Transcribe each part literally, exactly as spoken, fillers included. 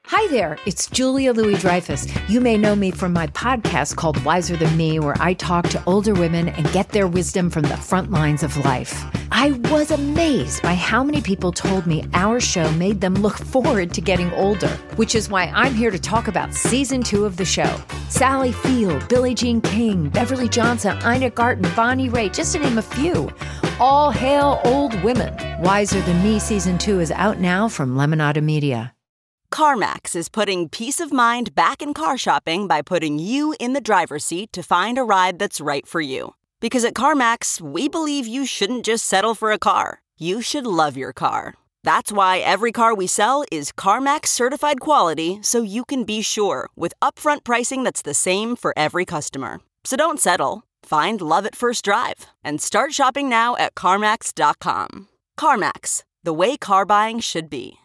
Hi there, it's Julia Louis-Dreyfus. You may know me from my podcast called Wiser Than Me, where I talk to older women and get their wisdom from the front lines of life. I was amazed by how many people told me our show made them look forward to getting older, which is why I'm here to talk about season two of the show. Sally Field, Billie Jean King, Beverly Johnson, Ina Garten, Bonnie Raitt, just to name a few. All hail old women. Wiser Than Me season two is out now from Lemonada Media. CarMax is putting peace of mind back in car shopping by putting you in the driver's seat to find a ride that's right for you. Because at CarMax, we believe you shouldn't just settle for a car. You should love your car. That's why every car we sell is CarMax certified quality, so you can be sure with upfront pricing that's the same for every customer. So don't settle. Find love at first drive and start shopping now at CarMax dot com. CarMax, the way car buying should be.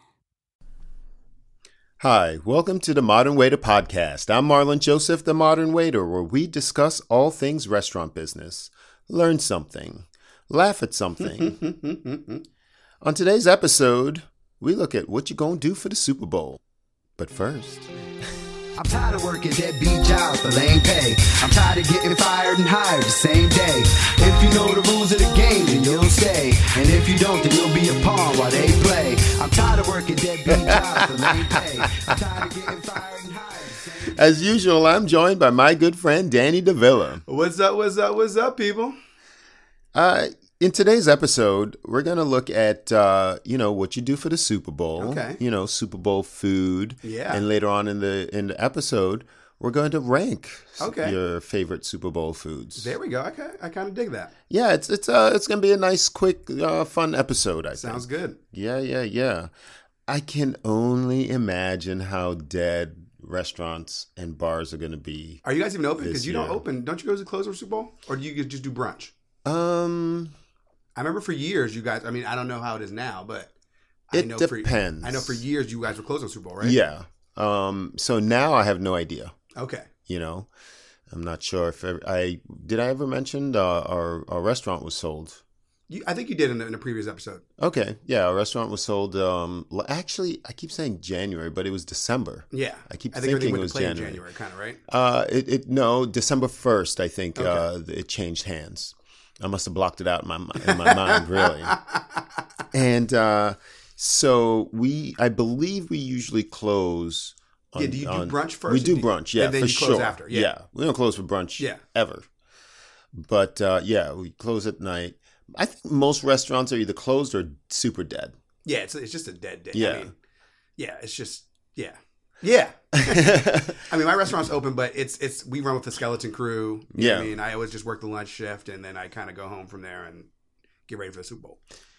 Hi, welcome to the Modern Waiter podcast. I'm Marlon Joseph, the Modern Waiter, where we discuss all things restaurant business, learn something, laugh at something. On today's episode, we look at what you're going to do for the Super Bowl. But first... I'm tired of working deadbeat jobs for lame pay. I'm tired of getting fired and hired the same day. If you know the rules of the game, then you'll stay. And if you don't, then you'll be a pawn while they play. I'm tired of working deadbeat jobs for lame pay. I'm tired of getting fired and hired. As usual, I'm joined by my good friend Danny Davila. What's up, what's up, what's up, people? Uh, in today's episode, we're going to look at, uh, you know, what you do for the Super Bowl. Okay. You know, Super Bowl food. Yeah. And later on in the in the episode, we're going to rank okay. your favorite Super Bowl foods. There we go. Okay. I kind of dig that. Yeah, it's it's uh it's going to be a nice, quick, uh, fun episode, I Sounds think. good. Yeah, yeah, yeah. I can only imagine how dead restaurants and bars are going to be. Are you guys even open? Because you year. don't open. Don't you go to close for Super Bowl? Or do you just do brunch? Um... I remember for years you guys, I mean, I don't know how it is now, but I It know depends. For, I know for years you guys were closed on Super Bowl, right? Yeah. Um, so now I have no idea. Okay. You know, I'm not sure if ever, I did. I ever mention uh, our our restaurant was sold. You, I think you did in the, in the previous episode. Okay. Yeah, our restaurant was sold. Um, actually, I keep saying January, but it was December. Yeah. I keep I think thinking everything it went was to play January. in January, kind of, right? Uh, it, it no December first. I think Okay. uh, it changed hands. I must have blocked it out in my in my mind, really. And uh, so we, I believe, we usually close. On, Yeah, do you do on- brunch first? We do And do- brunch, yeah, and then for you close sure. after, yeah. we don't close for brunch, Yeah. ever. But uh, yeah, we close at night. I think most restaurants are either closed or super dead. Yeah, it's it's just a dead day. Yeah. I mean, yeah, it's just, yeah. Yeah. I mean, my restaurant's open, but it's it's we run with the skeleton crew. You know what Yeah. I mean, I always just work the lunch shift, and then I kind of go home from there and get ready for the Super Bowl.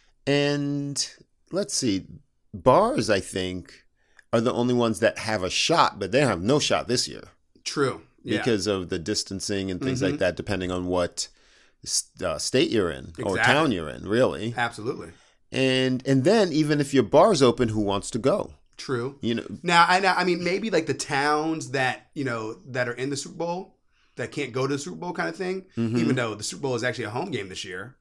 And let's see, bars, I think, are the only ones that have a shot, but they have no shot this year. True. Yeah. Because of the distancing and things Mhm. like that, depending on what uh, state you're in or Exactly. town you're in, really. Absolutely. And and then even if your bar's open, who wants to go? True. You know, Now, I know. I mean, maybe like the towns that you know that are in the Super Bowl that can't go to the Super Bowl kind of thing. Mhm. Even though the Super Bowl is actually a home game this year.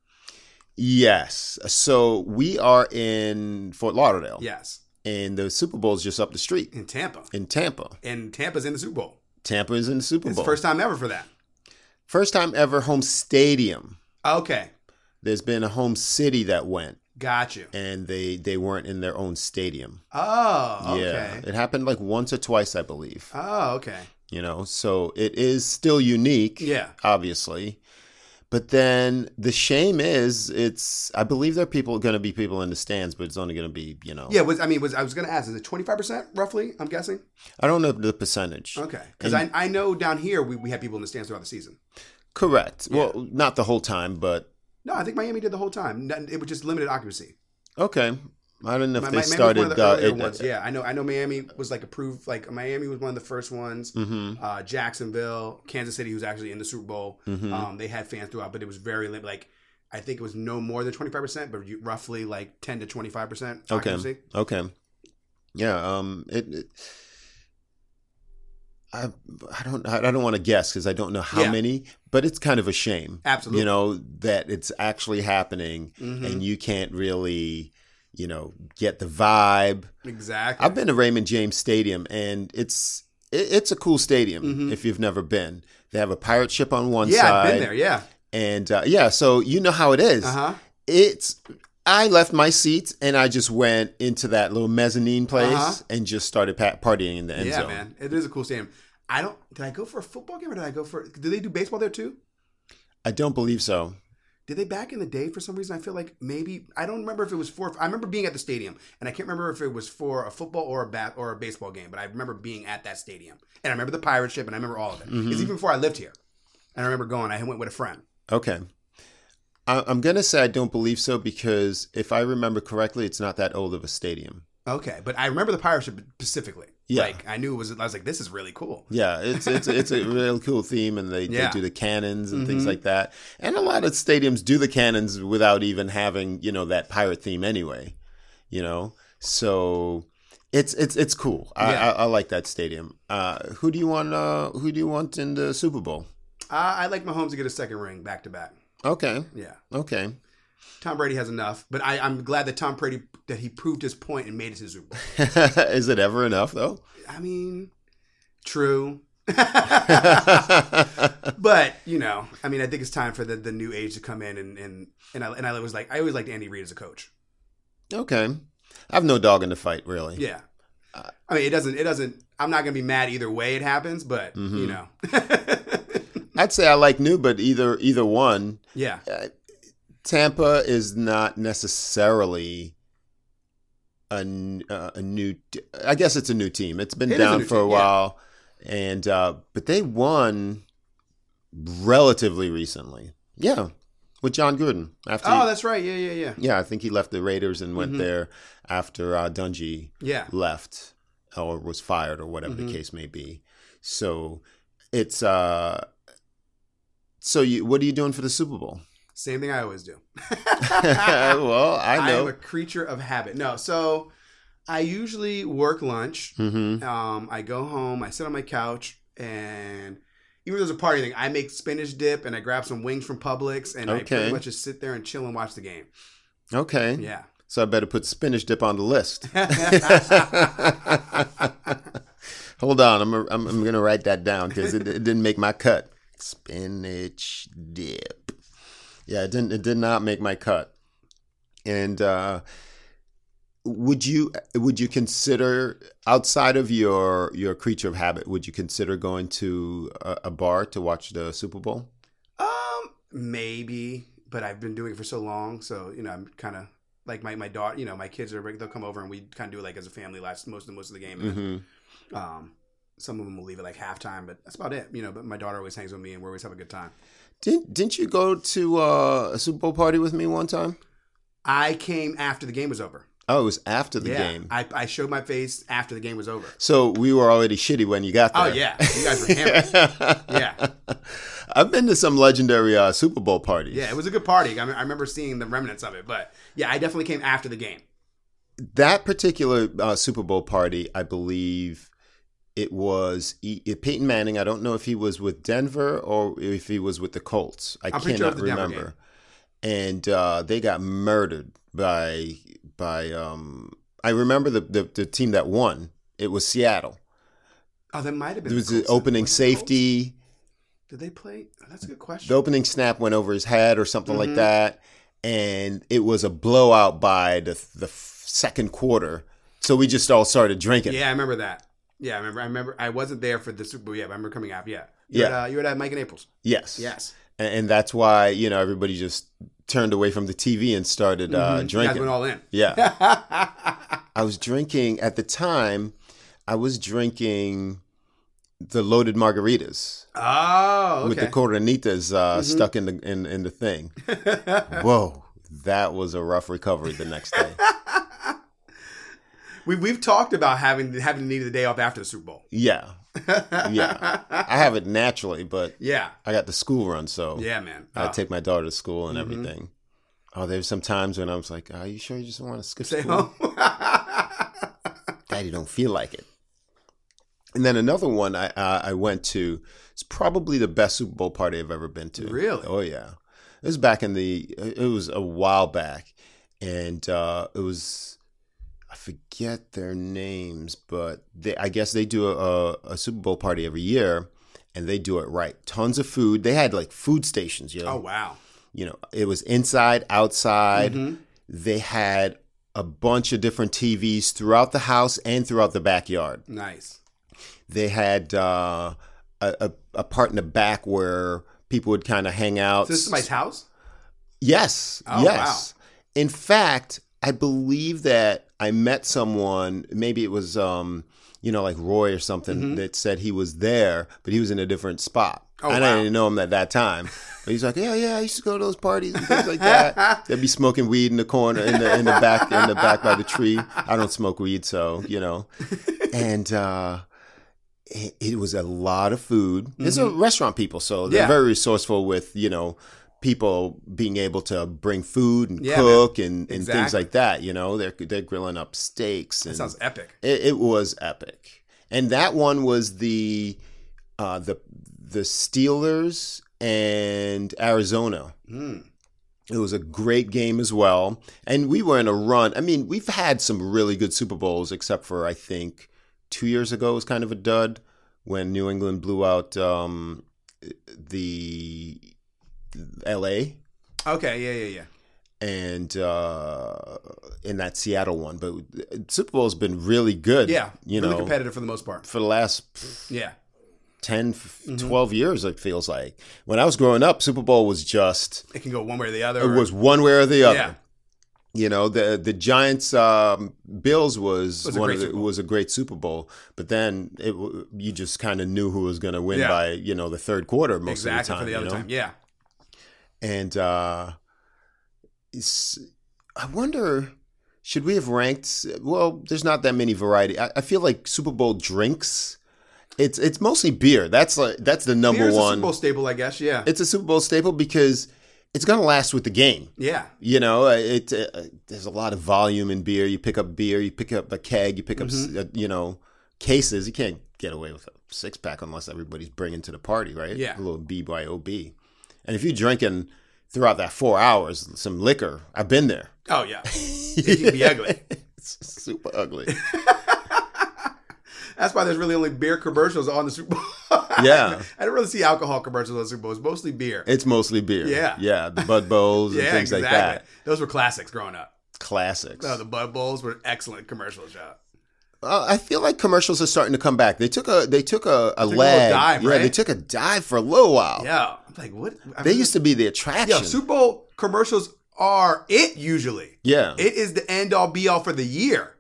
yes. So we are in Fort Lauderdale. Yes. And the Super Bowl is just up the street In Tampa. in Tampa. And Tampa's in the Super Bowl. Tampa is in the Super It's Bowl. the first time ever for that. First time ever home stadium. Okay. There's been a home city that went, Got you. and they, they weren't in their own stadium. Oh, okay. Yeah. It happened like once or twice, I believe. Oh, okay. You know, so it is still unique. Yeah. Obviously. But then the shame is, it's, I believe there are people going to be people in the stands, but it's only going to be, you know. Yeah, was I mean, was I was going to ask, is it twenty-five percent roughly, I'm guessing? I don't know the percentage. Okay. Because And- I, I know down here we, we had people in the stands throughout the season. Correct. Yeah. Well, not the whole time, but No, I think Miami did the whole time. It was just limited occupancy. okay. I don't know if Mi- they Miami was started. one of the uh, earlier it- ones. Yeah, I know. I know Miami was like approved. Like Miami was one of the first ones. Mhm. Uh, Jacksonville, Kansas City, who's actually in the Super Bowl. Mhm. Um, they had fans throughout, but it was very limited. Like I think it was no more than twenty-five percent, but you- roughly like ten to twenty-five percent Okay. occupancy. Okay. Yeah. Um. It. it I, I don't I don't want to guess because I don't know how Yeah. many, but it's kind of a shame. Absolutely. You know, that it's actually happening Mhm. and you can't really you know, get the vibe. Exactly. I've been to Raymond James Stadium, and it's it, it's a cool stadium Mm-hmm. if you've never been. They have a pirate ship on one yeah, side. I've been there. Yeah. And uh, yeah, so you know how it is. Uh-huh. It's I left my seats and I just went into that little mezzanine place Uh-huh. and just started pa- partying in the end Yeah, zone. man. It is a cool stadium. I don't. Did I go for a football game or did I go for? Did they do baseball there too? I don't believe so. Did they back in the day for some reason? I feel like maybe I don't remember if it was for. I remember being at the stadium, and I can't remember if it was for a football or a bat or a baseball game. But I remember being at that stadium, and I remember the pirate ship, and I remember all of it. Mm-hmm. It's even before I lived here. And I remember going. I went with a friend. Okay. I- I'm going to say I don't believe so because if I remember correctly, it's not that old of a stadium. Okay, but I remember the pirate ship specifically. Yeah. Like I knew it was. I was like, this is really cool. Yeah, it's it's it's a really cool theme, and they, Yeah. they do the cannons and things Mhm. like that. And a lot of stadiums do the cannons without even having, you know, that pirate theme anyway. You know, so it's it's it's cool. I, Yeah. I, I like that stadium. Uh, who do you want? Uh, who do you want in the Super Bowl? Uh, I'd like Mahomes to get a second ring back to back. Okay, Yeah. okay. Tom Brady has enough, but I, I'm glad that Tom Brady that he proved his point and made it to the Super Bowl. Is it ever enough though? I mean, true. But you know, I mean, I think it's time for the, the new age to come in, and and and I and I was like, I always liked Andy Reid as a coach. Okay, I have no dog in the fight, really. Yeah, I mean, it doesn't it doesn't. I'm not gonna be mad either way it happens, but Mm-hmm. you know, I'd say I like new, but either either one. yeah, Tampa is not necessarily a, n- uh, a new. T- I guess it's a new team. It's been It is a down new for a team, yeah. while, and uh, but they won relatively recently. Yeah, with John Gruden after. oh, he- that's right, yeah, yeah, yeah, yeah, I think he left the Raiders and went Mhm. there after uh, Dungy yeah. left or was fired or whatever Mhm. the case may be. So it's uh. So you, what are you doing for the Super Bowl? Same thing I always do. Well, I I know. am a creature of habit. No, so I usually work lunch. Mm-hmm. Um, I go home, I sit on my couch, and even though there's a party thing, I make spinach dip and I grab some wings from Publix, and I Okay. pretty much just sit there and chill and watch the game. Okay. Yeah. So I better put spinach dip on the list. Hold on, I'm a, I'm, I'm gonna write that down because it, it didn't make my cut. Spinach dip. Yeah, it didn't. It did not make my cut. And uh, would you would you consider outside of your your creature of habit? Would you consider going to a, a bar to watch the Super Bowl? Um, maybe, but I've been doing it for so long, so you know, I'm kind of like my, my daughter. You know, my kids are they'll come over and we kind of do it like as a family. Last most of the most of the game. And then, Mm-hmm. um, some of them will leave at like halftime, but that's about it. You know, but my daughter always hangs with me, and we always have a good time. Didn't Didn't you go to uh, a Super Bowl party with me one time? I came after the game was over. Oh, it was after the yeah, game. I, I showed my face after the game was over. So we were already shitty when you got there. Oh yeah, you guys were hammered. Yeah, I've been to some legendary uh, Super Bowl parties. yeah, it was a good party. I, mean, I remember seeing the remnants of it, but yeah, I definitely came after the game. That particular uh, Super Bowl party, I believe it was e- Peyton Manning. I don't know if he was with Denver or if he was with the Colts. I I'm pretty sure it cannot was the Denver remember. And uh, they got murdered by by. Um, I remember the, the the team that won. It was Seattle. Oh, that might have been. There was the the Colts. opening Was it the Colts? safety. Did they play? Oh, that's a good question. The opening snap went over his head or something Mhm. like that, and it was a blowout by the the second quarter. So we just all started drinking. Yeah, I remember that. Yeah, I remember. I remember. I wasn't there for the Super Bowl. Yeah, but I remember coming out. Yeah, you Yeah. Had, uh, you were at Mike and April's. Yes. Yes. And, and that's why, you know, everybody just turned away from the T V and started uh, Mhm. You guys drinking. went all in. Yeah. I was drinking at the time. I was drinking the loaded margaritas Oh, okay. with the coronitas uh, Mhm. stuck in the in, in the thing. Whoa, that was a rough recovery the next day. we we've talked about having having needed the day off after the Super Bowl. Yeah, yeah. I have it naturally, but Yeah. I got the school run, so Yeah, man. I Oh. take my daughter to school and Mhm. everything. Oh, there's some times when I was like, "Are you sure you just want to skip Stay school?" home. Daddy don't feel like it. And then another one I uh, I went to. It's probably the best Super Bowl party I've ever been to. Really? Oh yeah. It was back in the. It was a while back, and uh, it was, I forget their names, but they, I guess they do a, a Super Bowl party every year, and they do it right. Tons of food. They had like food stations, you know. Oh, wow. You know, it was inside, outside. Mm-hmm. They had a bunch of different T Vs throughout the house and throughout the backyard. Nice. They had uh, a, a, a part in the back where people would kind of hang out. So this is somebody's house? Yes. Oh, yes. Wow. In fact, I believe that I met someone, maybe it was, um, you know, like Roy or something, mm-hmm. that said he was there, but he was in a different spot. Oh, and wow. I didn't know him at that time. But he's like, yeah, yeah, I used to go to those parties and things like that. They'd be smoking weed in the corner, in the in the back, in the back by the tree. I don't smoke weed, so, you know. And uh, it, it was a lot of food. Mm-hmm. There's a restaurant people, so they're yeah. very resourceful with, you know, people being able to bring food and yeah, cook and, and exactly. things like that. You know, they're they're grilling up steaks. And that sounds epic. It, it was epic, and that one was the uh, the the Steelers and Arizona. Mm. It was a great game as well, and we were in a run. I mean, we've had some really good Super Bowls, except for I think two years ago was kind of a dud when New England blew out um, the L A. Okay, yeah, yeah, yeah. And uh, in that Seattle one, but Super Bowl's been really good. Yeah, you really know, competitive for the most part. for the last yeah ten, twelve years, it feels like. When I was growing up, Super Bowl was just it can go one way or the other. it or, was one way or the other. Yeah. You know, the the Giants um, Bills was, was one of the, was a great Super Bowl, but then it you just kind of knew who was going to win yeah. by you know the third quarter most exactly of the time. for the other you know? time. Yeah. And uh, it's, I wonder, should we have ranked? Well, there's not that many variety. I, I feel like Super Bowl drinks. It's it's mostly beer. That's like that's the number Beer's one. a Super Bowl staple, I guess. Yeah. It's a Super Bowl staple because it's gonna last with the game. Yeah. You know, it. Uh, there's a lot of volume in beer. You pick up beer. You pick up a keg. You pick up Mm-hmm. uh, you know cases. You can't get away with a six pack unless everybody's bringing to the party, right? Yeah. A little B Y O B. And if you're drinking throughout that four hours some liquor, I've been there. Oh yeah. It can be ugly. It's super ugly. That's why there's really only beer commercials on the Super Bowl. Yeah. I don't really see alcohol commercials on the Super Bowl. It's mostly beer. It's mostly beer. Yeah. Yeah. The Bud Bowls and yeah, things exactly. like that. Those were classics growing up. Classics. No, the Bud Bowls were excellent commercials, yeah. Uh, I feel like commercials are starting to come back. They took a they took a, a Took a lag. little dive, yeah, right? they took a dive for a little while. Yeah. I'm like, what? I They mean, used to be the attraction. Yeah, Super Bowl commercials are it usually. Yeah. It is the end all be all for the year.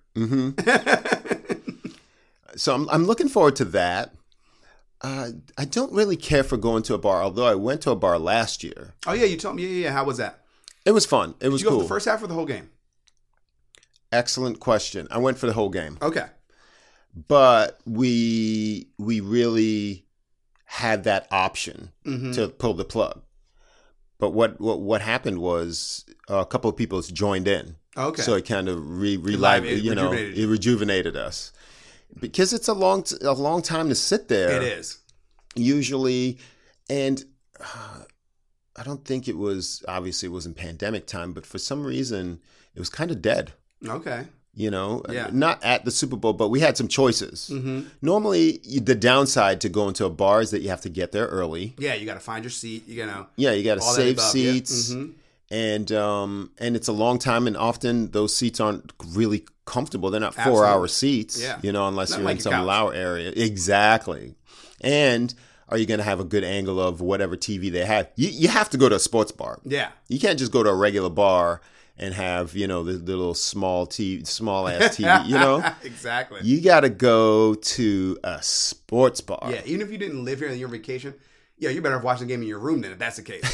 So I'm I'm looking forward to that. Uh, I don't really care for going to a bar, although I went to a bar last year. Oh yeah, you told me. Yeah, yeah, yeah. How was that? It was fun. It was Did you go cool. for the first half or the whole game? Excellent question. I went for the whole game. Okay. But we we really had that option Mm-hmm. to pull the plug. But what, what what happened was a couple of people joined in. Okay. So it kind of re, live- relive, it you know, rejuvenated it you. rejuvenated us. Because it's a long a long time to sit there. It is. Usually, and uh, I don't think it was, obviously it wasn't pandemic time, but for some reason it was kind of dead. Okay. You know, Yeah. not at the Super Bowl, but we had some choices. Mm-hmm. Normally, you- the downside to going to a bar is that you have to get there early. Yeah, you got to find your seat. You know. Yeah, you got to all that save above, yeah. seats, Mhm. and um, and it's a long time, and often those seats aren't really comfortable. They're not four hour Absolutely. seats, Yeah. you know, unless Not you're like in a some couch. lower area. Exactly. And are you going to have a good angle of whatever T V they have? You you have to go to a sports bar. Yeah. You can't just go to a regular bar and have, you know, the little small T V, small ass T V, you know? Exactly. You got to go to a sports bar. Yeah, even if you didn't live here and you're on vacation, yeah, you're better off watching the game in your room then, if that's the case.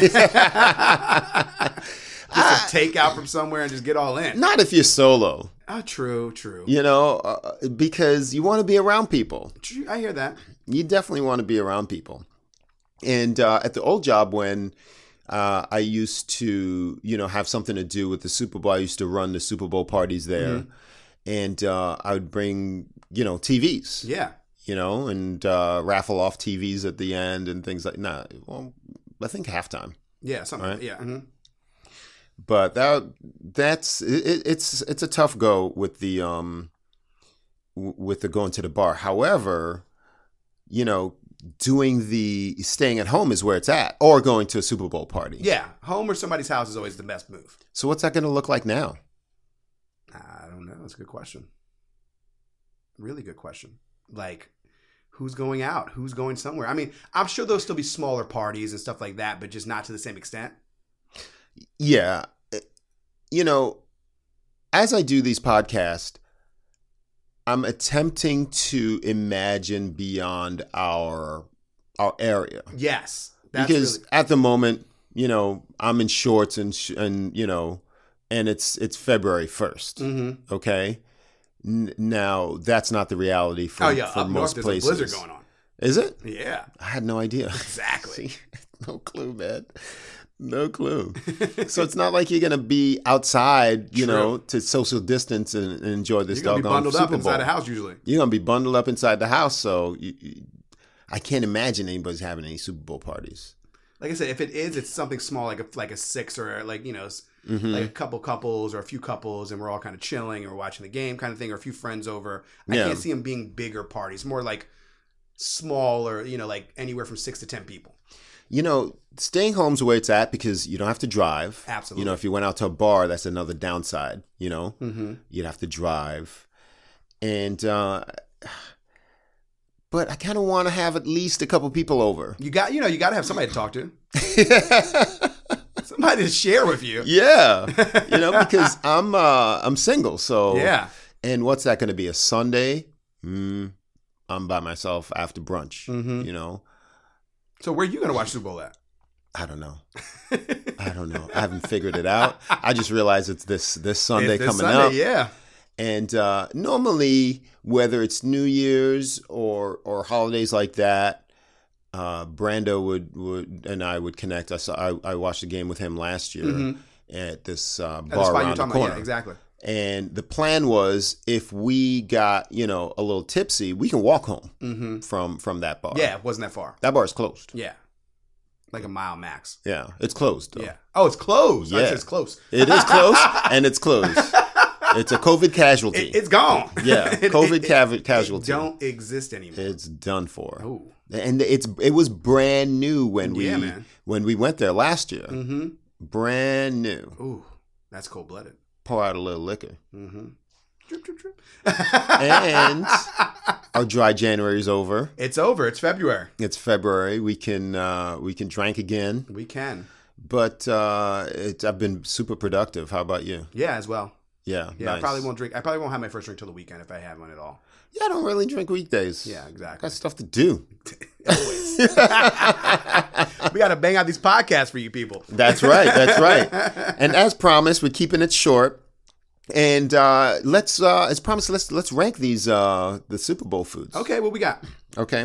Just a takeout from somewhere and just get all in. Not if you're solo, Oh, true, true. you know, uh, because you want to be around people. True, I hear that. You definitely want to be around people. And uh, at the old job, when uh, I used to, you know, have something to do with the Super Bowl, I used to run the Super Bowl parties there. Mm-hmm. And uh, I would bring, you know, T Vs. Yeah. You know, and uh, raffle off T Vs at the end and things like that. Nah, well, I think halftime. Yeah, something. Right. Yeah. mhm. But that that's it, it's it's a tough go with the um with the going to the bar. However, you know, doing the staying at home is where it's at, or going to a Super Bowl party. Yeah, home or somebody's house is always the best move. So what's that going to look like now? I don't know. That's a good question. Really good question. Like, who's going out? Who's going somewhere? I mean, I'm sure there'll still be smaller parties and stuff like that, but just not to the same extent. Yeah. You know, as I do these podcasts, I'm attempting to imagine beyond our our area. Yes. That's because really- at the moment, you know, I'm in shorts and, sh- and you know, and it's it's February first. Mm-hmm. Okay? N- now, that's not the reality for, oh, yeah. for Up most north, places. there's a blizzard going on. Is it? Yeah. I had no idea. Exactly. See? No clue, man. No clue. So it's not like you're going to be outside, you True. know, to social distance and, and enjoy this You're going to be doggone bundled Super up inside Bowl. a house usually. You're going to be bundled up inside the house. So you, you, I can't imagine anybody's having any Super Bowl parties. Like I said, if it is, it's something small, like a like a six or like, you know, mm-hmm. like a couple couples or a few couples, and we're all kind of chilling and we're watching the game kind of thing, or a few friends over. I Yeah. can't see them being bigger parties, more like small or, you know, like anywhere from six to ten people. You know, staying home's where it's at because you don't have to drive. Absolutely. You know, if you went out to a bar, that's another downside, you know. Mm-hmm. You'd have to drive. And, uh, but I kind of want to have at least a couple people over. You got, you know, you got to have somebody to talk to. Somebody to share with you. Yeah. You know, because I'm, uh, I'm single. So, Yeah. And what's that going to be? A Sunday? Mm, I'm by myself after brunch, Mm-hmm. you know. So where are you going to watch Super Bowl at? I don't know. I don't know. I haven't figured it out. I just realized it's this this Sunday It's this coming Sunday, up. Yeah. And uh, normally, whether it's New Year's or or holidays like that, uh, Brando would, would and I would connect. I saw I, I watched a game with him last year Mhm. at this uh, At the bar spot you're around the talking corner. about. Yeah, exactly. And the plan was, if we got you know a little tipsy, we can walk home Mm-hmm. from from that bar. Yeah, it wasn't that far. That bar is closed. Yeah. Like a mile max. Yeah, it's closed. Though. Yeah. Oh, it's closed. Yeah. Yeah. It's close. It is close, and it's closed. It's a COVID casualty. It, it's gone. Yeah, It- COVID it- cav- it casualty. don't exist anymore. It's done for. Oh. And it's it was brand new when we Yeah, man. when we went there last year. Mm-hmm. Brand new. Ooh, that's cold blooded. Pour out a little liquor. Mm-hmm. Drip, drip, drip. And our dry January's over. It's over. It's February. It's February. We can uh, we can drink again. We can. But uh, it's, I've been super productive. How about you? Yeah, as well. Yeah, Yeah, nice. I probably won't drink. I probably won't have my first drink till the weekend if I have one at all. Yeah, I don't really drink weekdays. Yeah, I exactly. got stuff to do. Always. We got to bang out these podcasts for you people. That's right. That's right. And as promised, we're keeping it short. And uh, let's, uh, as promised, let's let's rank these uh, the Super Bowl foods. Okay, what we got? Okay.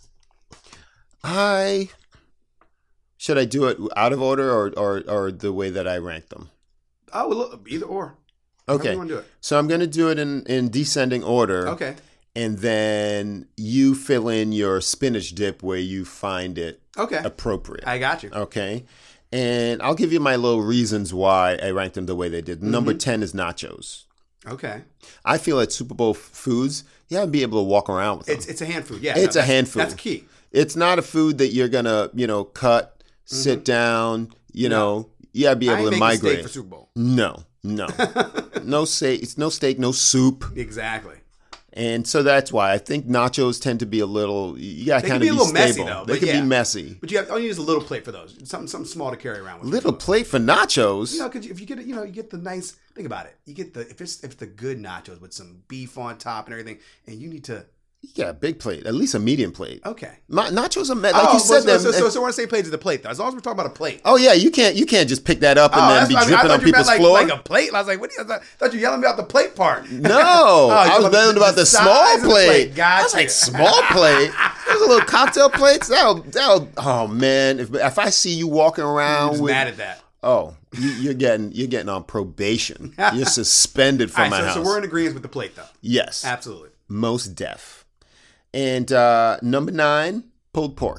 I should I do it out of order or or, or the way that I ranked them? Oh, well, look, either or. However Okay. you want to do it. So I'm going to do it in in descending order. Okay. And then you fill in your spinach dip where you find it Okay. appropriate. I got you. Okay. And I'll give you my little reasons why I ranked them the way they did. Number ten is nachos. Okay. I feel at Super Bowl f- foods, you have to be able to walk around with them. It's it's a hand food. Yeah. It's no, a that's- hand food. That's key. It's not a food that you're going to, you know, cut, sit down, you know, you got to be I able ain't to making steak migrate. for Super Bowl. No, no. no steak, it's no steak, no soup. Exactly. And so that's why I think nachos tend to be a little, you got to They kind can of be be, a little messy, stable. though, They but can yeah. be messy. But you have all you need is a little plate for those. Something something small to carry around with. Little you. plate for nachos. You know, because if you get it, you know, you get the nice. Think about it. You get the if it's if it's the good nachos with some beef on top and everything, and you need to. Yeah, big plate, at least a medium plate. Okay. Ma- nachos are me- like oh, you said. so, them. so, so, so we're gonna say plate to the plate though. As long as we're talking about a plate. oh yeah, you can't you can't just pick that up and Oh, then that's be what I mean. dripping I on thought you meant people's like, floor. like a plate. I was like, what? Do you, I thought you were yelling about the plate part. No, Oh, I you're was talking talking about the size small of the plate. plate. Gotcha. I was like, small plate. Those are little cocktail plates. That'll, that'll, oh man, if if I see you walking I around was with, mad at that. oh, you, you're getting you're getting on probation. You're suspended from All my right, so, house. so we're in agreement with the plate though. yes, Absolutely. most deaf. And uh, number nine, pulled pork.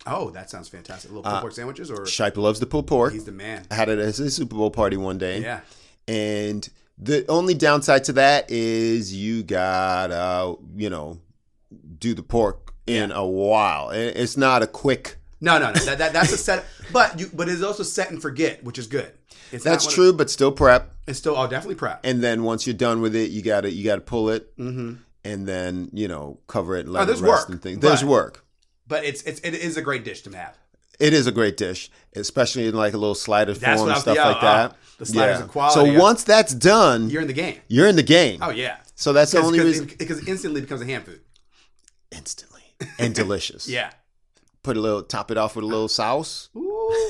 Oh, that sounds fantastic. Little pulled pork sandwiches, or Shipe loves the pulled pork. he's the man. I had it at his Super Bowl party one day. Yeah. And the only downside to that is you gotta, you know, do the pork in Yeah. a while. It- It's not a quick. No, no, no. That, that that's a set, but you but it's also set and forget, which is good. It's That's not one true, of- but still prep. It's still oh definitely prep. And then once you're done with it, you gotta you gotta pull it, Mm-hmm. and then you know cover it, and let Oh, there's it rest work, and things. but- There's work. But it's it's it is a great dish to have. It is a great dish, especially in like a little slider That's form what I and was- stuff yeah, like uh, that. the sliders Yeah. of quality, So yeah. once that's done, You're in the game. you're in the game. Oh yeah. So that's the Because only because reason. it, because it instantly becomes a hand food. Instantly and delicious. Yeah. Put a little, top it off with a little sauce. Ooh.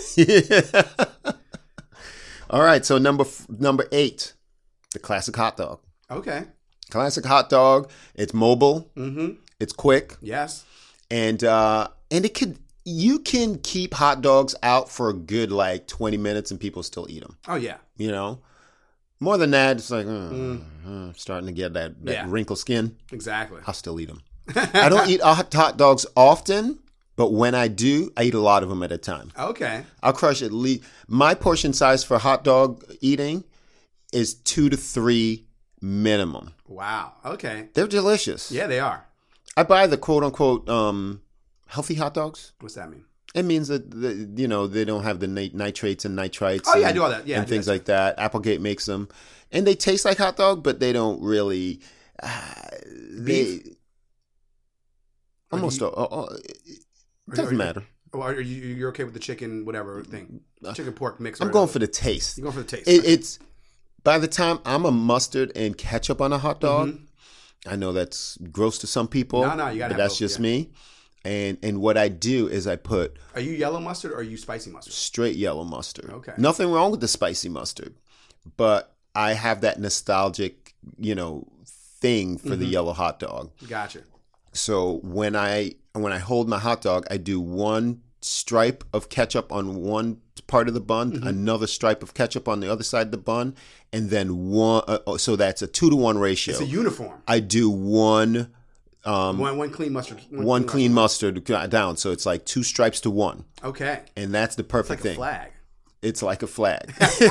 All right. So number f- number eight, the classic hot dog. Okay. Classic hot dog. It's mobile. Mm-hmm. It's quick, Yes. and uh, and it could. You can keep hot dogs out for a good like twenty minutes, and people still eat them. Oh yeah. You know, more than that, it's like uh, uh, starting to get that, that Yeah. wrinkle skin. Exactly. I'll still eat them. I don't eat hot hot dogs often, but when I do, I eat a lot of them at a time. Okay. I'll crush at least my portion size for hot dog eating is two to three minimum. Wow. Okay. They're delicious. Yeah, they are. I buy the quote unquote um, healthy hot dogs. What's that mean? It means that the, you know they don't have the nit- nitrates and nitrites. Oh, yeah, I and, do all that. Yeah, I and do things that like that. Applegate makes them, and they taste like hot dog, but they don't really. Uh, they Beef? Or do almost. you- uh, uh, it Are doesn't you- matter. Oh, are you you're okay with the chicken whatever thing? Chicken pork mix. or I'm going whatever. for the taste. You're going for the taste. It, it's by the time I'm a mustard and ketchup on a hot dog. Mhm. I know that's gross to some people. No, no, you gotta but have that's both, just yeah. me. And and what I do is I put Are you yellow mustard or are you spicy mustard? straight yellow mustard. Okay. Nothing wrong with the spicy mustard, but I have that nostalgic, you know, thing for Mm-hmm. the yellow hot dog. Gotcha. So when I when I hold my hot dog, I do one stripe of ketchup on one part of the bun, Mm-hmm. another stripe of ketchup on the other side of the bun, and then one. Uh, so that's a two to one ratio. It's a uniform. I do one. Um, One one clean mustard. one clean mustard down, so it's like two stripes to one, Okay. and that's the It's perfect like a thing. flag. It's like a flag.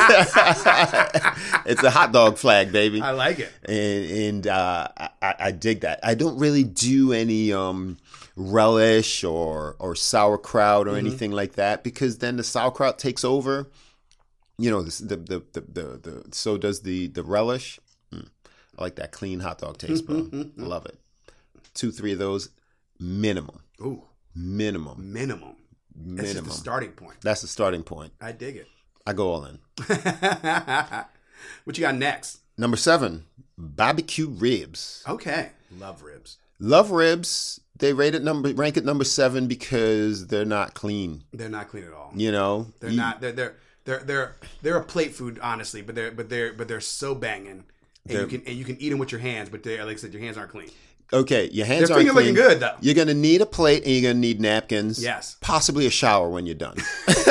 It's a hot dog flag, baby. I like it. and and uh, I, I dig that. I don't really do any um, relish or or sauerkraut or Mm-hmm. anything like that because then the sauerkraut takes over. You know, the the the the, the, the so does the the relish. Mm. I like that clean hot dog taste, bro. Love it. Two, three of those minimum. Ooh, Minimum. minimum. That's just Minimum. the starting point. That's the starting point. I dig it. I go all in. What you got next? Number seven, barbecue ribs. Okay. Love ribs. Love ribs. They rate it number rank at number seven because they're not clean. They're not clean at all. You know, They're You- not. They're they're they're they're they're a plate food, honestly. But they're but they're but they're so banging, and They're- you can and you can eat them with your hands. But they like I said, your hands aren't clean. Okay, your hands Their aren't finger looking clean. good, though. You're gonna need a plate and you're gonna need napkins. Yes. Possibly a shower when you're done.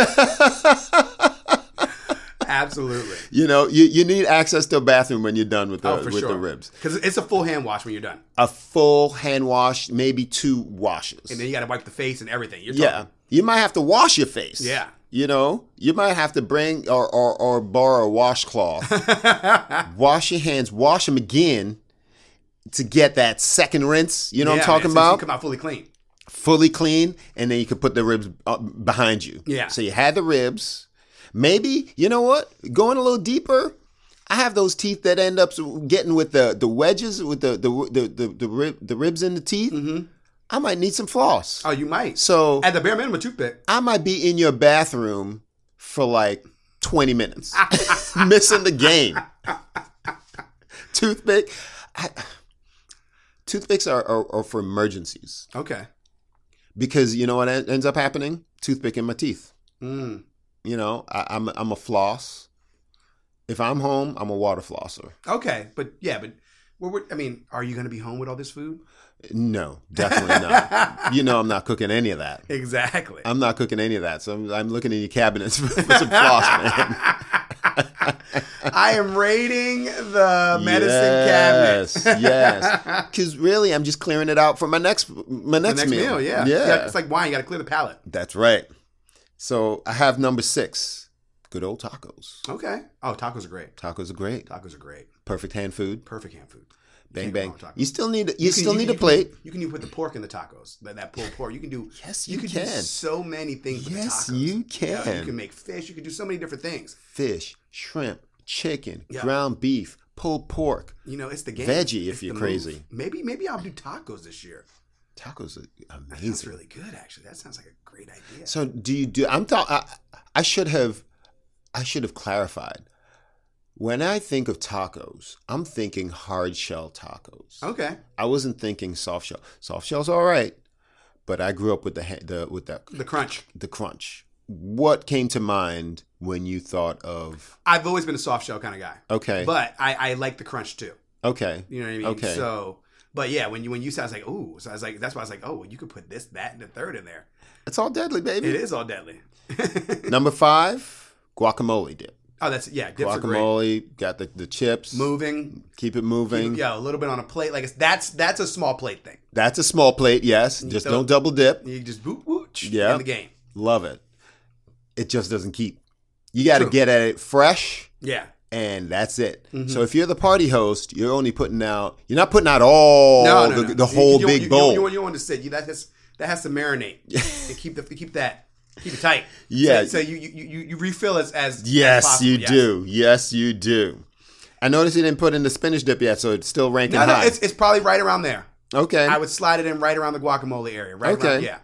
Absolutely. You know, you, you need access to a bathroom when you're done with the Oh, for with sure. the ribs. Because it's a full hand wash when you're done, A full hand wash, maybe two washes. and then you got to wipe the face and everything. You're Yeah. talking, You might have to wash your face. Yeah. You know, you might have to bring or, or, or borrow a washcloth. Wash your hands, wash them again to get that second rinse. You know Yeah, what I'm talking man, so you about? come out fully clean. Fully clean, and then you can put the ribs uh, behind you. Yeah. So you had the ribs. Maybe, you know what? Going a little deeper, I have those teeth that end up getting with the, the wedges, with the the the the, the, rib, the ribs in the teeth. Mm-hmm. I might need some floss. Oh, you might. So At the bare minimum, a toothpick. I might be in your bathroom for like twenty minutes, missing the game. Toothpick. I, toothpicks are, are, are for emergencies Okay. because you know what en- ends up happening? Toothpick in my teeth. Mm. You know, I, I'm I'm a floss. If I'm home, I'm a water flosser. Okay, but yeah, but we're, we're, I mean, are you going to be home with all this food? No, definitely not. You know, I'm not cooking any of that. Exactly. I'm not cooking any of that. So I'm, I'm looking in your cabinets for, for some floss, man. I am raiding the medicine yes, cabinet. yes. Because really, I'm just clearing it out for my next my The next, next meal. meal, yeah. yeah. Yeah, it's like wine. You got to clear the palate. That's right. So I have number six. Good old tacos. Okay. Oh, tacos are great. Tacos are great. Tacos are great. Perfect hand food. Perfect hand food. You Bang can't go bang. wrong with tacos. You still need you, You can- still you need can- a plate. You can, you can put the pork in the tacos. That, that pulled pork. You can do. Yes, you you can. can. do so many things. With Yes, the tacos. you Yeah, can. you can make fish. You can do so many different things. Fish, shrimp, chicken, Yeah. ground beef, pulled pork. You know, it's the game. Veggie if It's you're the crazy. move. Maybe maybe I'll do tacos this year. Tacos are That sounds amazing. really good. Actually, that sounds like a great idea. So do you do? I'm talking. I, I should have. I should have clarified. When I think of tacos, I'm thinking hard shell tacos. Okay. I wasn't thinking soft shell. Soft shell's all right, but I grew up with the ha- the with the The crunch. the crunch. What came to mind when you thought of? I've always been a soft shell kind of guy. Okay. But I, I like the crunch too. Okay. You know what I mean? Okay. So, but yeah, when you when you said, I was like, ooh, so I was like, that's why I was like, oh, well, you could put this, that, and the third in there. It's all deadly, baby. It is all deadly. Number five, guacamole dip. Oh, that's yeah. Dips are great. Guacamole, got the, the chips. Moving. Keep it moving. Yeah, a little bit on a plate. Like it's, that's that's a small plate thing. That's a small plate, yes. Just throw- don't double dip. You just boop boop. Yeah. In the game. Love it. It just doesn't keep. You got to True. get at it fresh, Yeah. and that's it. Mm-hmm. So if you're the party host, you're only putting out. You're not putting out all No, no, the, no. the You- whole you, big you, bowl. You, you, you don't want to sit. You, that has that has to marinate and keep the keep that keep it tight. Yeah. So, so you, you you you refill as as yes, as possible. you Yes. do. Yes, you do. I noticed you didn't put in the spinach dip yet, so it's still ranking No, no, high. it's it's probably right around there. okay. I would slide it in right around the guacamole area. Right. Okay. Around, yeah.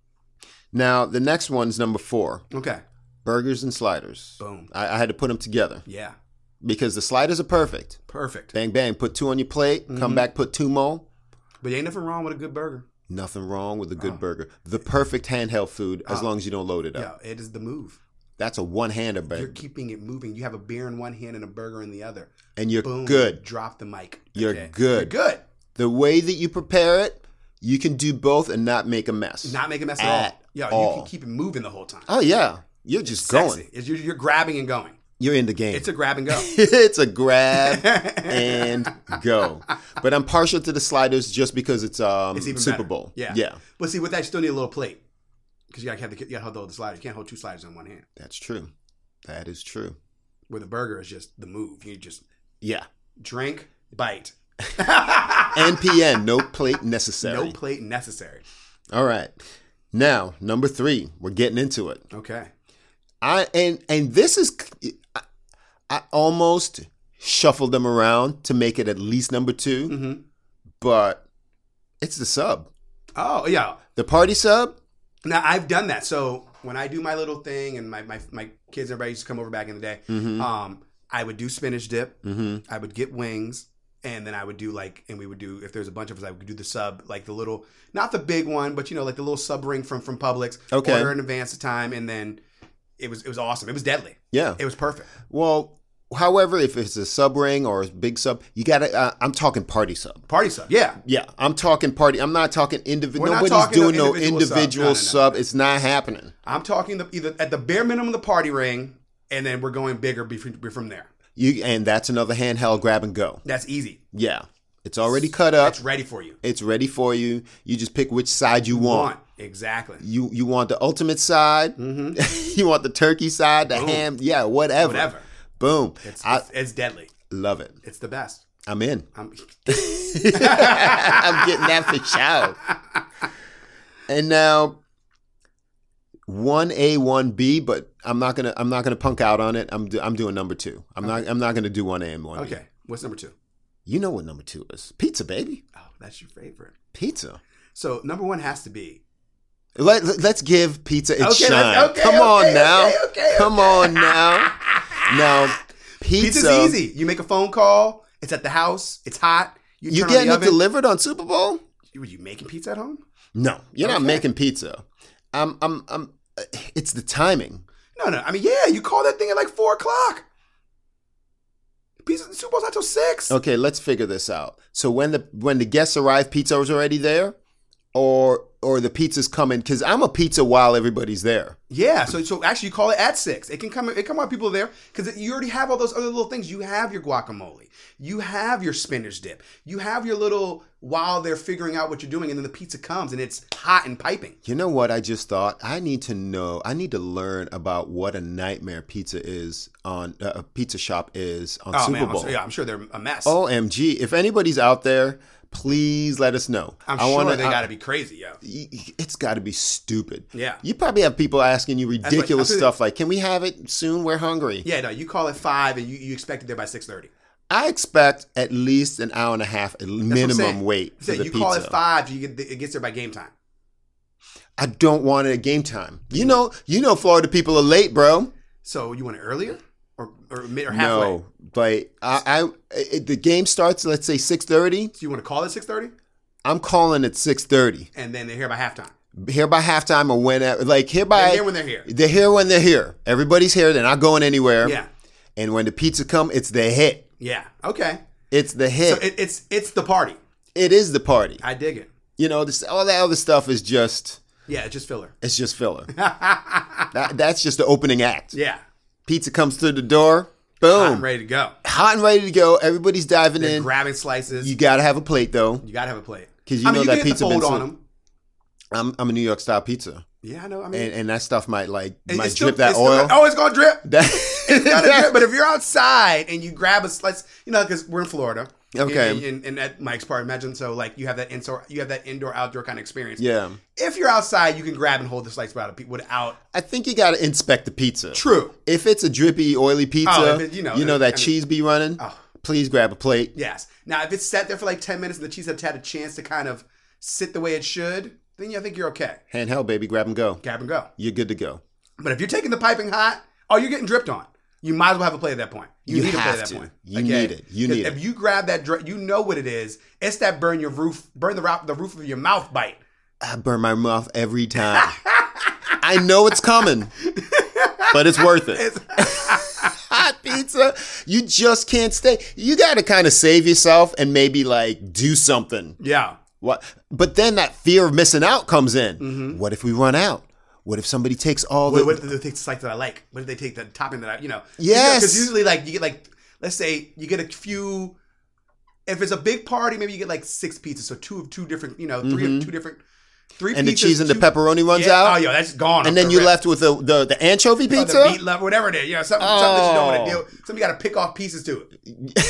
Now the next one's number four: Okay. burgers and sliders. Boom. I, I had to put them together Yeah. because the sliders are perfect. Perfect. Bang bang, put two on your plate. Mm-hmm. Come back, put two more. But ain't nothing wrong with a good burger. Nothing wrong with a good burger. The perfect handheld food as Oh. long as you don't load it up. Yeah, it is the move. That's a one-hander, You're baby. keeping it moving. You have a beer in one hand and a burger in the other. And you're Boom. good. Drop the mic. You're Okay. good. You're good. The way that you prepare it, you can do both and not make a mess. Not make a mess at, At all. Yeah, all. you can keep it moving the whole time. Oh, yeah. You're just Sexy. going. It's- You're, you're grabbing and going. You're in the game. It's a grab and go. it's a grab and go. But I'm partial to the sliders just because it's um It's even Super better. Bowl. Yeah. Yeah. But see, with that, you still need a little plate because you gotta have the you gotta hold the sliders. You can't hold two sliders in one hand. That's true. That is true. Where the burger is just the move. You just Yeah. drink, bite. N P N, no plate necessary. No plate necessary. All right. Now, number three, we're getting into it. Okay. I and and this is I, I almost shuffled them around to make it at least number two, Mm-hmm. but it's the sub, Oh yeah. the party sub. Now I've done that. So when I do my little thing, and my my, my kids, everybody used to come over back in the day. Mm-hmm. Um, I would do spinach dip. Mm-hmm. I would get wings, and then I would do like, and we would do, if there's a bunch of us, I would do the sub, like the little, not the big one, but you know, like the little sub ring from from Publix. Okay. Order in advance of time, and then it was it was awesome. It was deadly. Yeah. It was perfect. Well, however, if it's a sub ring or a big sub, you gotta. Uh, I'm talking party sub. Party sub. Yeah. Yeah, I'm talking party. I'm not talking individual. We're not Nobody's talking doing no no individual individual sub. No, no, no. sub. It's not happening. I'm talking the, either at the bare minimum the party ring, and then we're going bigger be- be- from there. You and that's another handheld grab and go. That's easy. Yeah, it's already cut up. It's ready for you. It's ready for you. You just pick which side you want. Want. Exactly. You you want the ultimate side. Mm-hmm. You want the turkey side, the Boom. ham. Yeah, whatever. Whatever. Boom. It's, I it's it's deadly. love it. It's the best. I'm in. I'm, I'm getting that for sure. And now one A, one B, but I'm not gonna I'm not gonna punk out on it. I'm do, I'm doing number two. I'm not I'm not gonna do one A and one B. okay. What's number two? You know what number two is? Pizza, baby. Oh, that's your favorite. Pizza. So number one has to be. Let, let- let's give pizza its Okay, let's- shine. okay, Come okay, on now. okay, okay, Come okay. on now. Now, pizza. Pizza's easy. You make a phone call. It's at the house. It's hot. You, You turn getting on it the oven. delivered on Super Bowl? Were you making pizza at home? No, you're not Okay. making pizza. I'm, I'm, I'm. uh, It's the timing. No, no. I mean, yeah. You call that thing at like four o'clock. Pizza Super Bowl's not till six. Okay, let's figure this out. So when the when the guests arrive, pizza was already there, or or the pizza's coming? Because I'm a pizza while everybody's there. Yeah, so so actually you call it at six. It can come it come while people are there because you already have all those other little things. You have your guacamole, you have your spinach dip, you have your little while they're figuring out what you're doing, and then the pizza comes and it's hot and piping. You know what I just thought? I need to know. I need to learn about what a nightmare pizza is on uh, a pizza shop is on Oh Super man, I'm Bowl. sure, yeah, I'm sure they're a mess. O M G! If anybody's out there, please let us know. I'm I sure wanna, they I- got to be crazy, yo. It's got to be stupid. Yeah. You probably have people asking you what- ridiculous that's what- stuff like, "Can we have it soon? We're hungry." Yeah, no, you call it five and you, you expect it there by six thirty. I expect at least an hour and a half minimum wait for So the you pizza. call it five, you get it gets there by game time. I don't want it at game time. You know, you know, Florida people are late, bro. So you want it earlier or or mid or halfway? No, but I, I it, the game starts. Let's say six thirty. So you want to call it six thirty, I'm calling it six thirty. and then they're here by halftime. Here by halftime or whenever, like here by They're here when they're here. They're here when they're here. Everybody's here. They're not going anywhere. Yeah, And when the pizza come, it's the hit. yeah, okay. It's the hit. So it, it's it's the party. it is the party. I dig it. You know, this, all that other stuff is just Yeah, it's just filler. it's just filler. that, that's just the opening act. Yeah, Pizza comes through the door. Boom. I'm ready to go. Hot and ready to go. Everybody's diving They're in. grabbing slices. You got to have a plate though, You gotta have a plate 'Cause you I mean, know you that can hit pizza the fold been on so- them. I'm I'm a New York style pizza, Yeah, I know. I mean, and, and that stuff might like it- might it's still- drip that it's still- oil. oh, it's gonna drip. That- It's gonna drip. But if you're outside and you grab a slice, you know, because we're in Florida. Okay. And, and, and at Mike's part, imagine so like you have that indoor, you have that indoor outdoor kind of experience. Yeah. If you're outside, you can grab and hold the slice without a pe- without. I think you got to inspect the pizza. True. If it's a drippy, oily pizza, Oh, if it- you know, you know that I mean- cheese be running. Oh. Please grab a plate. Yes. Now, if it's sat there for like ten minutes and the cheese has had a chance to kind of sit the way it should, then yeah, I think you're okay. Handheld, baby, grab and go. Grab and go. You're good to go. But if you're taking the piping hot, oh, you're getting dripped on. You might as well have a plate at that point. You, You need a plate have at that to. point. You need it. You 'Cause need if it. you grab that, dri- you know what it is. It's that burn your roof, burn the, rou- the roof of your mouth bite. I burn my mouth every time. I know it's coming, but it's worth it. Hot pizza, you just can't stay. You got to kind of save yourself and maybe like do something. Yeah. What? But then that fear of missing out comes in. Mm-hmm. What if we run out? What if somebody takes all the? What, what did they take the slice that I like? What did they take the topping that I, you know? Yes. Because usually, like, you get, like, let's say you get a few, if it's a big party, maybe you get like six pizzas. So two of two different, you know, three of two different, three and the pizzas, cheese and the two- pepperoni runs yeah. out. Oh, yo, that's gone. And then off you the left with the the, the anchovy rip. Or pizza. the meat love, whatever it is. You know, something, something that you don't want Oh. to deal with. Something you got to pick off pieces to it.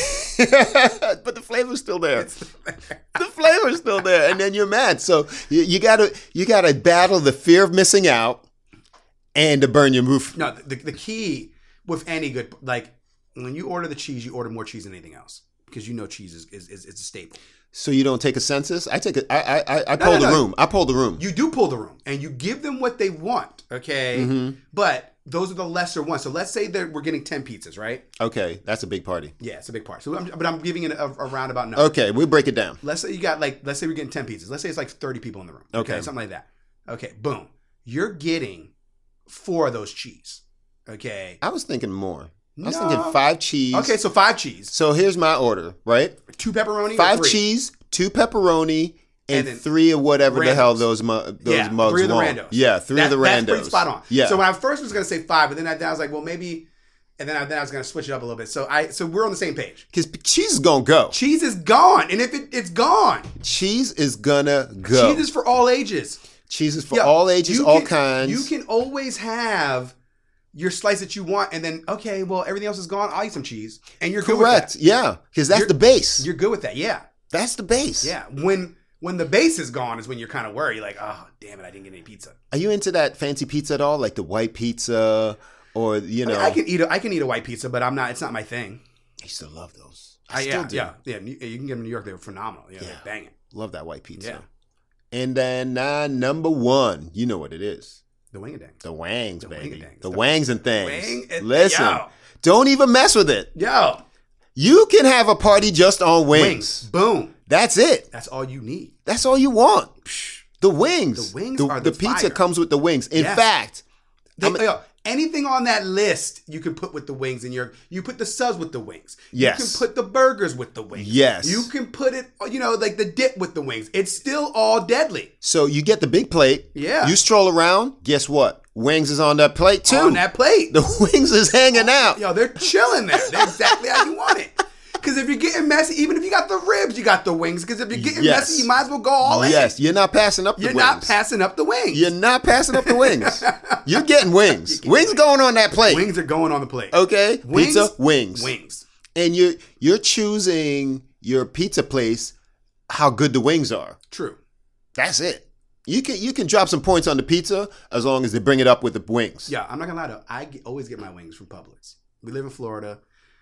But the flavor's still there. The flavor's still there, and then you're mad. So you, you gotta you gotta battle the fear of missing out and to burn your roof. No, the, the key with any good, like, when you order the cheese, you order more cheese than anything else. Because you know cheese is, is, is, is a staple. So you don't take a census. I take a. I I I No, pull no, the no. room. I pull the room. You do pull the room, and you give them what they want, okay? Mm-hmm. But those are the lesser ones. So let's say that we're getting ten pizzas, right? Okay, that's a big party. Yeah, it's a big part. So, I'm, but I'm giving it a, a roundabout number. Okay, we break it down. Let's say you got like, let's say we're getting ten pizzas. Let's say it's like thirty people in the room. Okay, Okay. something like that. Okay, boom. You're getting four of those cheese. Okay. I was thinking more. I was No. thinking five cheese. Okay, so five cheese, So here's my order, right? two pepperoni, or Five three? cheese, two pepperoni, and, And then three of whatever the hell randos. those mu- those yeah, mugs three of the want. randos. Yeah, three That- of the randos. That's pretty spot on. Yeah. So when I first was going to say five, but then I, then I was like, well, maybe, and then I, then I was going to switch it up a little bit. So I, so we're on the same page. Because cheese is gonna go. Cheese is gone, and if it, it's gone, Cheese is gonna go. cheese is for all ages. Cheese is for Yeah, all ages, you all can- kinds. You can always have your slice that you want, and then okay, well everything else is gone. I'll eat some cheese, and you're good Correct. with that. Yeah, because that's You're- the base. You're good with that, yeah, That's the base. yeah. When when the base is gone is when you're kind of worried, like, oh damn it, I didn't get any pizza. Are you into that fancy pizza at all, like the white pizza, or you I, know? mean, I can eat a, I can eat a white pizza, but I'm not. It's not my thing. I used to love those. I, I, still yeah, do. yeah, yeah. You you can get them in New York; they're phenomenal. Yeah, Yeah. they're banging. Love that white pizza. Yeah. And then uh, number one, you know what it is. The wing-a-dang. The wangs, The baby. wing-a-dangs. The The wangs and things. wing and- Listen, yo. don't even mess with it. Yo, You can have a party just on wings. wings. Boom. That's it. That's all you need. That's all you want. The wings. The wings are the pizza fire. comes with the wings. In Yes. fact, They, I'm- yo, anything on that list you can put with the wings in your, you put the subs with the wings. Yes. You can put the burgers with the wings. Yes. You can put it, you know, like the dip with the wings. It's still all deadly. So you get the big plate. Yeah. You stroll around. Guess what? Wings is on that plate too. On that plate. The wings is hanging out. Yo, they're chilling there. They're exactly how you want it. Because if you're getting messy, even if you got the ribs, you got the wings. Because if you're getting Yes. messy, you might as well go all in. Yes, you're not passing up the You're wings. not passing up the wings. You're not passing up the wings. You're getting wings. Wings going on that plate. Wings are going on the plate. Okay? Wings, Pizza, wings. Wings. And you're you're choosing your pizza place how good the wings are. True. That's it. You can you can drop some points on the pizza as long as they bring it up with the wings. Yeah, I'm not gonna lie though. I get, always get my wings from Publix. We live in Florida.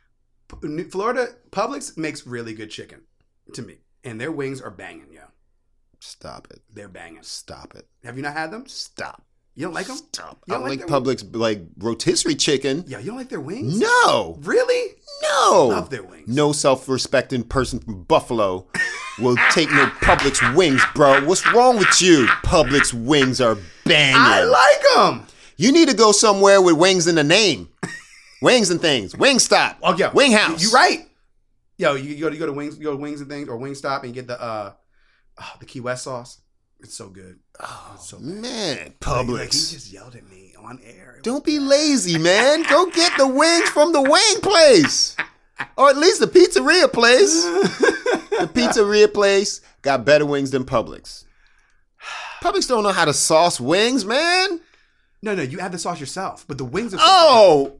P- Florida Publix makes really good chicken to me, and their wings are banging. Yeah, Stop it. they're banging. Stop it. Have you not had them? Stop. You don't like them? Stop. You I don't like like their Publix like rotisserie chicken. Yeah, you don't like their wings? No. Really? No. Love their wings. No self-respecting person from Buffalo will take no Publix wings, bro. What's wrong with you? Publix wings are banging. I like them. You need to go somewhere with wings in the name. Wings and things. Wingstop. Oh yeah, Wing House. You right. Yo, you, you go to you go to Wings, you go to Wings and things or Wingstop and you get the uh, oh, the Key West sauce. It's so good. Oh, it's so man. Like, Publix. like, he just yelled at me on air. Don't be lazy, man. Go get the wings from the wing place. Or at least the pizzeria place. The pizzeria place got better wings than Publix. Publix don't know how to sauce wings, man. No, no, you add the sauce yourself, but the wings are. Oh,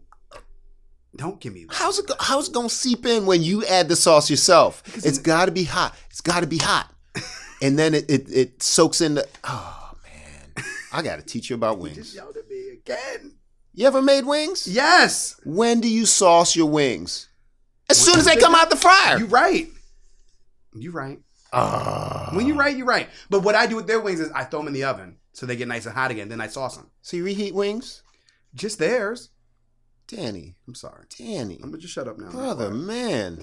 don't give me that. how's it go- how's it gonna seep in when you add the sauce yourself? It's got to be hot. It's got to be hot, and then it, it it soaks in the. Oh man, I got to teach you about You wings. just yelled at me again. You ever made wings? Yes. When do you sauce your wings? As soon as they come out the fryer. You right. You right. Ah. When you right, you right. But what I do with their wings is I throw them in the oven so they get nice and hot again. Then I sauce them. So you reheat wings? Just theirs. Danny. I'm sorry. Danny. I'm gonna just shut up now. Brother, man.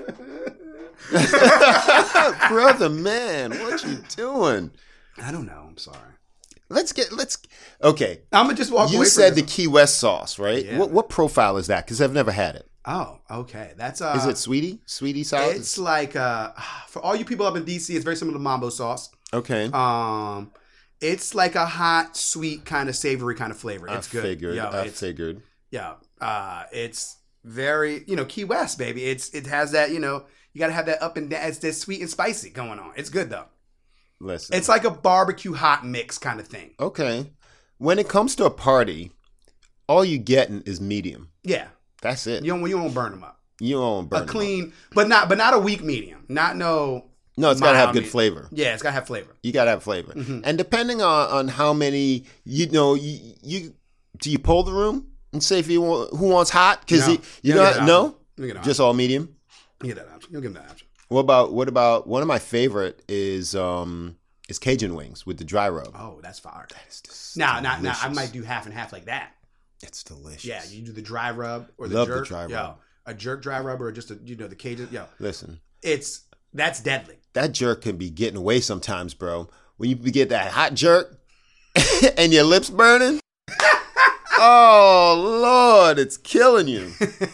Brother, man. What you doing? I don't know. I'm sorry. Let's get, let's, okay. I'm gonna just walk You away said from the this. Key West sauce, right? Yeah. What what profile is that? Because I've never had it. Oh, okay. That's uh. Is it sweetie? Sweetie sauce? It's like uh, for all you people up in D C, it's very similar to Mambo sauce. Okay. Um, it's like a hot, sweet, kind of savory kind of flavor. It's I good. figured. Yo, I it's, figured. Yeah. Uh, it's very, you know, Key West, baby. It's it has that, you know, you got to have that up and down. It's that sweet and spicy going on. It's good though. Listen. It's like a barbecue hot mix kind of thing. Okay. When it comes to a party, all you getting is medium. Yeah. That's it. You don't you don't burn them up. You don't burn a them clean, up. but not but not a weak medium. Not no. No, it's got to have mild good medium. flavor. Yeah, it's got to have flavor. You got to have flavor. Mm-hmm. And depending on, on how many, you know, you, you do you poll the room and say if you want, who wants hot? Because No. you, You you don't know, get that no, option. You get that just all medium. You get that option. You'll give them that option. What about what about one of my favorite is um is Cajun wings with the dry rub. Oh, that's fire. That is just Now, now, now, I delicious. might do half and half like that. It's delicious. Yeah, you do the dry rub or the Love the jerk. dry Yo, rub. a jerk dry rub or just a you know the Cajun. Yo, Listen, it's that's deadly. that jerk can be getting away sometimes, bro. When you get that hot jerk and your lips burning. Oh Lord, it's killing you.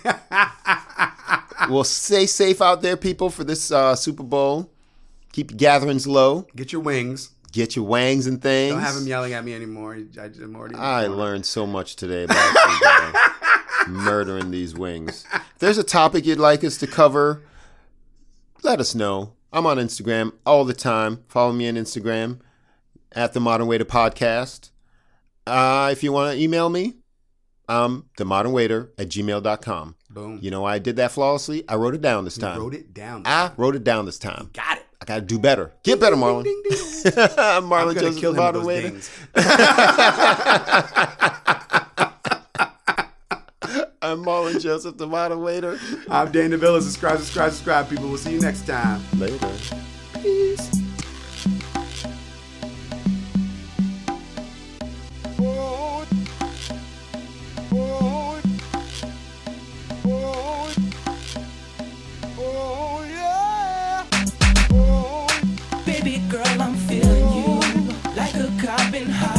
Well, stay safe out there, people, for this uh, Super Bowl. Keep your gatherings low. Get your wings. Get your wangs and things. Don't have him yelling at me anymore. I, I'm already. I learned so much today about you, bro. Murdering these wings. If there's a topic you'd like us to cover, let us know. I'm on Instagram all the time. Follow me on Instagram at The Modern Waiter Podcast. Uh, if you want to email me, um, themodernwaiter at gmail dot com. Boom. You know why I did that flawlessly? I wrote it down this You time. wrote it down. I wrote it down this time. Got it. I got to do better. Get better, Marlon. Ding, ding, ding. I'm Marlon I'm gonna Joseph, kill The him with Modern those Waiter. dings. I'm Marlon Joseph, The Modern Waiter. I'm Dan DeVilla. Subscribe, subscribe, subscribe, people. We'll see you next time. Later. Peace. Baby girl, I'm feeling you like a cop in high.